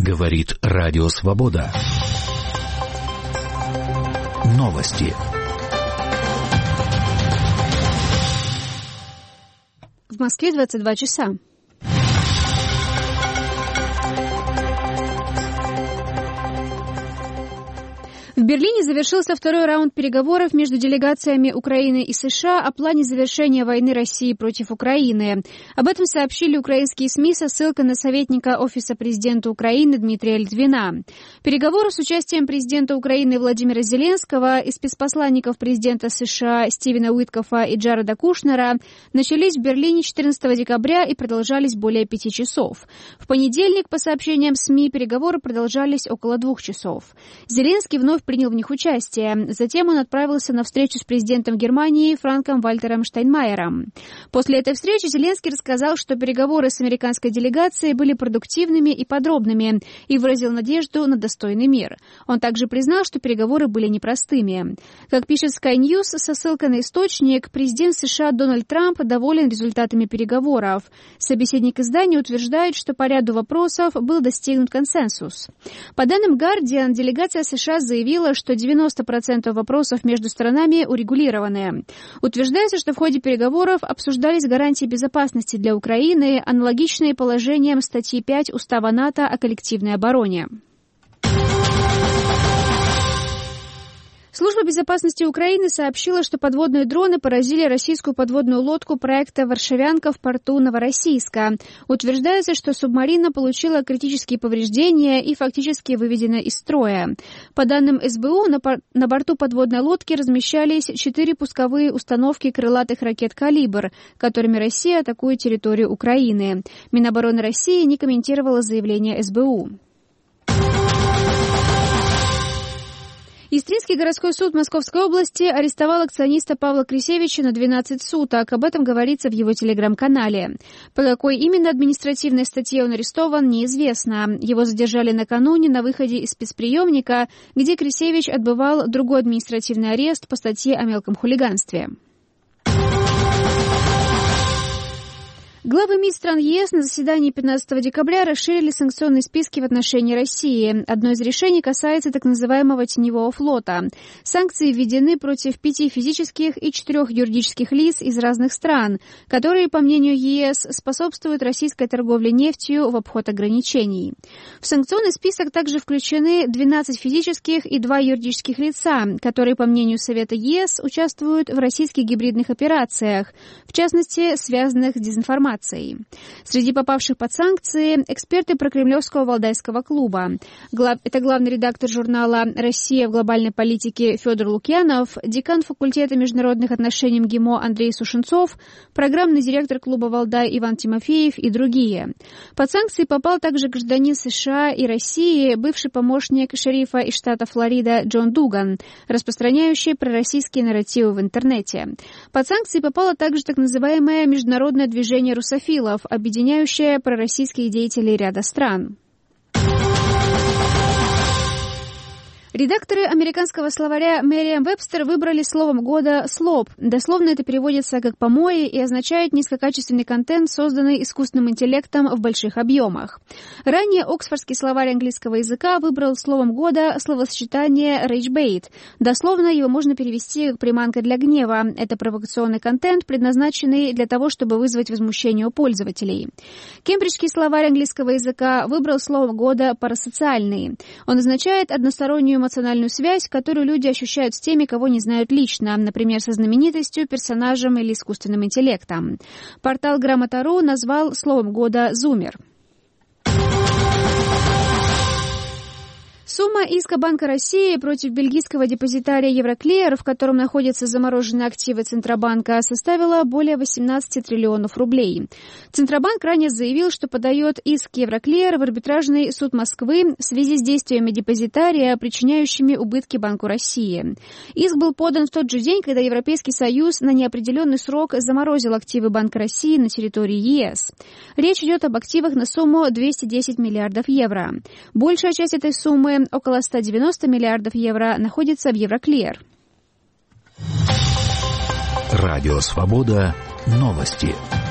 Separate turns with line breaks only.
Говорит Радио Свобода. Новости.
В Москве 22 часа. В Берлине завершился второй раунд переговоров между делегациями Украины и США о плане завершения войны России против Украины. Об этом сообщили украинские СМИ со ссылкой на советника Офиса президента Украины Дмитрия Литвина. Переговоры с участием президента Украины Владимира Зеленского и спецпосланников президента США Стивена Уиткофа и Джареда Кушнера начались в Берлине 14 декабря и продолжались более 5 часов. В понедельник, по сообщениям СМИ, переговоры продолжались около 2 часов. Зеленский вновь принял в них участие. Затем он отправился на встречу с президентом Германии Франком-Вальтером Штайнмайером. После этой встречи Зеленский рассказал, что переговоры с американской делегацией были продуктивными и подробными, и выразил надежду на достойный мир. Он также признал, что переговоры были непростыми. Как пишет Sky News со ссылкой на источник, президент США Дональд Трамп доволен результатами переговоров. Собеседник издания утверждает, что по ряду вопросов был достигнут консенсус. По данным Guardian, делегация США заявила, что 90% вопросов между сторонами урегулированы. Утверждается, что в ходе переговоров обсуждались гарантии безопасности для Украины, аналогичные положениям статьи 5 Устава НАТО о коллективной обороне. Служба безопасности Украины сообщила, что подводные дроны поразили российскую подводную лодку проекта «Варшавянка» в порту Новороссийска. Утверждается, что субмарина получила критические повреждения и фактически выведена из строя. По данным СБУ, на борту подводной лодки размещались 4 пусковые установки крылатых ракет «Калибр», которыми Россия атакует территорию Украины. Минобороны России не комментировала заявление СБУ. Истринский городской суд Московской области арестовал акциониста Павла Крисевича на 12 суток. Об этом говорится в его телеграм-канале. По какой именно административной статье он арестован, неизвестно. Его задержали накануне на выходе из спецприемника, где Крисевич отбывал другой административный арест по статье о мелком хулиганстве. Главы МИД стран ЕС на заседании 15 декабря расширили санкционные списки в отношении России. Одно из решений касается так называемого теневого флота. Санкции введены против 5 физических и 4 юридических лиц из разных стран, которые, по мнению ЕС, способствуют российской торговле нефтью в обход ограничений. В санкционный список также включены 12 физических и 2 юридических лица, которые, по мнению Совета ЕС, участвуют в российских гибридных операциях, в частности, связанных с дезинформацией. Среди попавших под санкции эксперты прокремлевского Валдайского клуба. Это главный редактор журнала «Россия в глобальной политике» Федор Лукьянов, декан факультета международных отношений МГИМО Андрей Сушенцов, программный директор клуба «Валдай» Иван Тимофеев и другие. Под санкции попал также гражданин США и России, бывший помощник шерифа из штата Флорида Джон Дуган, распространяющий пророссийские нарративы в интернете. Под санкции попало также так называемое международное движение русофилов, объединяющее пророссийских деятелей ряда стран. Редакторы американского словаря Merriam-Webster выбрали словом года «слоп». Дословно это переводится как «помои» и означает низкокачественный контент, созданный искусственным интеллектом в больших объемах. Ранее Оксфордский словарь английского языка выбрал словом года словосочетание «rage-bait». Дословно его можно перевести как «приманка для гнева». Это провокационный контент, предназначенный для того, чтобы вызвать возмущение у пользователей. Кембриджский словарь английского языка выбрал словом года «парасоциальный». Он означает одностороннюю эмоциональную связь, которую люди ощущают с теми, кого не знают лично, например, со знаменитостью, персонажем или искусственным интеллектом. Портал Грамота.ру назвал словом года «зумер». Сумма иска Банка России против бельгийского депозитария Евроклир, в котором находятся замороженные активы Центробанка, составила более 18 триллионов рублей. Центробанк ранее заявил, что подает иск Евроклир в арбитражный суд Москвы в связи с действиями депозитария, причиняющими убытки Банку России. Иск был подан в тот же день, когда Европейский Союз на неопределенный срок заморозил активы Банка России на территории ЕС. Речь идет об активах на сумму 210 миллиардов евро. Большая часть этой суммы, около 190 миллиардов евро, находится в Евроклир.
Радио Свобода. Новости.